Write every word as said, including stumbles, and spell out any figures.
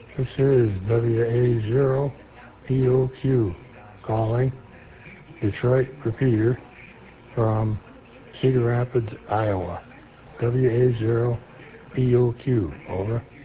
This is W A zero P O Q calling Detroit repeater from Cedar Rapids, Iowa. W A zero P O Q, over.